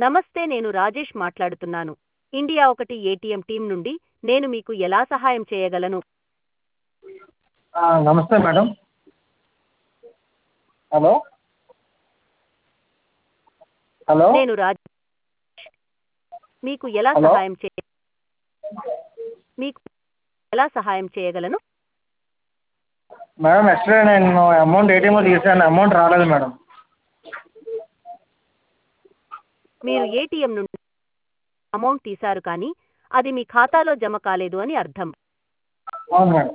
నమస్తే, నేను రాజేష్ మాట్లాడుతున్నాను. ఇండియా ఒకటి ఏటీఎం టీం నుండి. నేను మీకు ఎలా సహాయం చేయగలను? నమస్తే మేడం. హలో హలో నేను రాజేష్. మీకు ఎలా హలో సహాయం చే మీకు ఎలా సహాయం చేయగలను? మేడం, ఎస్టర్డే నేను అమౌంట్ ఏటీఎంలో తీసాను, అమౌంట్ రాలేదు మేడం. మీరు ఏటీఎం నుండి అమౌంట్ తీశారు కానీ అది మీ ఖాతాలో జమ కాలేదు అని అర్థం. అవును మేడం.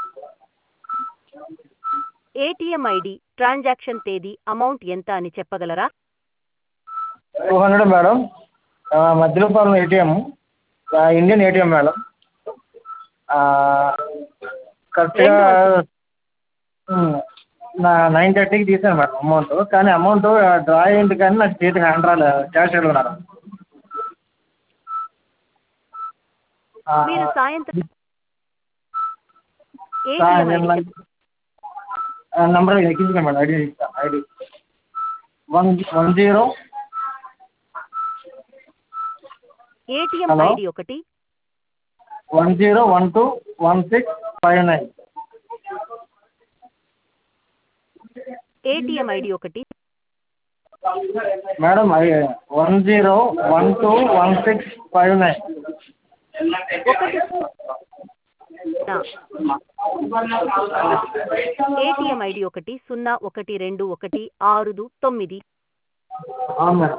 ఏటీఎం ఐడి, ట్రాన్సాక్షన్ తేదీ, అమౌంట్ ఎంత అని చెప్పగలరా? 200 madam. Madhyalopalem ATM, Indian ATM madam. కరెక్ట్గా 9:30కి తీసాను మేడం అమౌంట్. కానీ అమౌంట్ డ్రా అయింది కానీ నాకు చేతికి హ్యాండ్ రాలేదు, క్యాష్ ఇవ్వలేదు. మీరు సాయంత్రం ఏటీఎం ఐడి నంబర్ ఎక్కించుకోండి madam. ID 10. ATM hello ID 1 10121659. ATM ID 1 madam 10121659. ATM ID 1012169. అవును మేడం.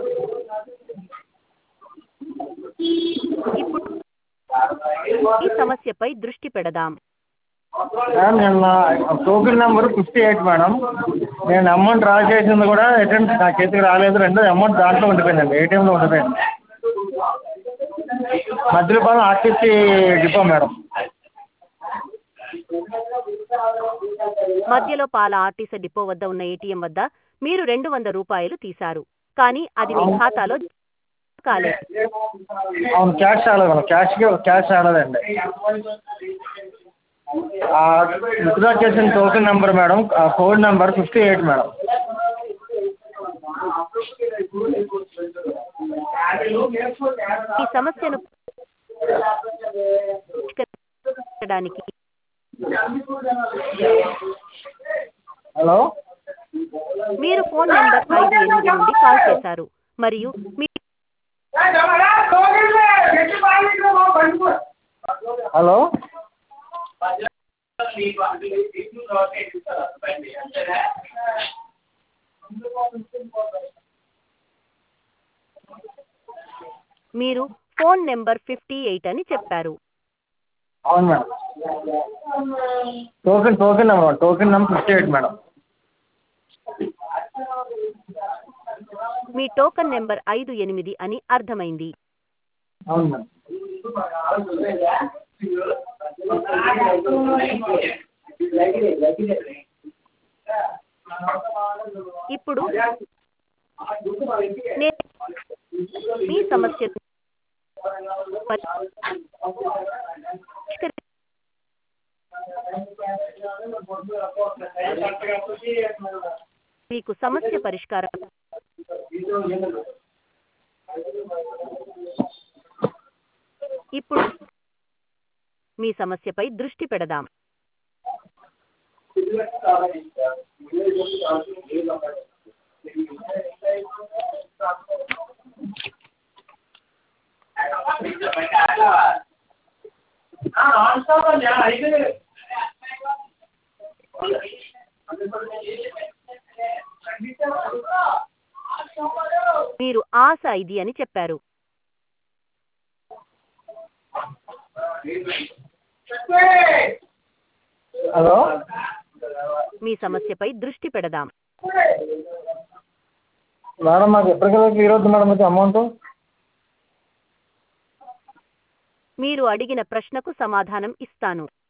ఇప్పుడు ఈ సమస్యపై దృష్టి పెడదాం. మేడం, నేను టోకెన్ నెంబర్ 58 మేడం. నేను అమౌంట్ డ్రా చేసింది కూడా రిటర్న్ నా చేతికి రాలేదు. రెండు అమౌంట్ దాంట్లో ఉండిపోయిందండి, ఏటీఎంలో ఉండిపోయింది. Madhyalopalem RTC depot madam. మధ్యలో పాల ఆర్టీసీ డిపో వద్ద ఉన్న ఏటీఎం వద్ద మీరు ₹200 తీశారు కానీ అది మీ ఖాతాలో కాలేదు. అవును, క్యాష్ రాలేదు మేడం. క్యాష్ రాలేదండి. విత్డ్రా చేసిన token number madam, code number 58 madam. ఈ సమస్యను పరిష్కరించడానికి హలో మీరు ఫోన్ నెంబర్ 58 నుండి కాల్ చేశారు మరియు మీ హలో మీరు ఫోన్ నెంబర్ 58 అని చెప్పారు. అవును మేడం. Token number 58 madam. మీ టోకెన్ నెంబర్ 58 అని అర్థమైంది. అవును మేడం. ఇప్పుడు నేను మీ సమస్యను మీకు సమస్య పరిష్కారం ఇప్పుడు మీ సమస్యపై దృష్టి పెడదాం. మీరు ఆశ ఇది అని చెప్పారు. హలో మీ సమస్యపై దృష్టి పెడదాం. మేడం, మాకు ఎప్పటికైనా క్లియర్ అవుతుంది మేడం అయితే అమౌంట్. మీరు అడిగిన ప్రశ్నకు సమాధానం ఇస్తాను.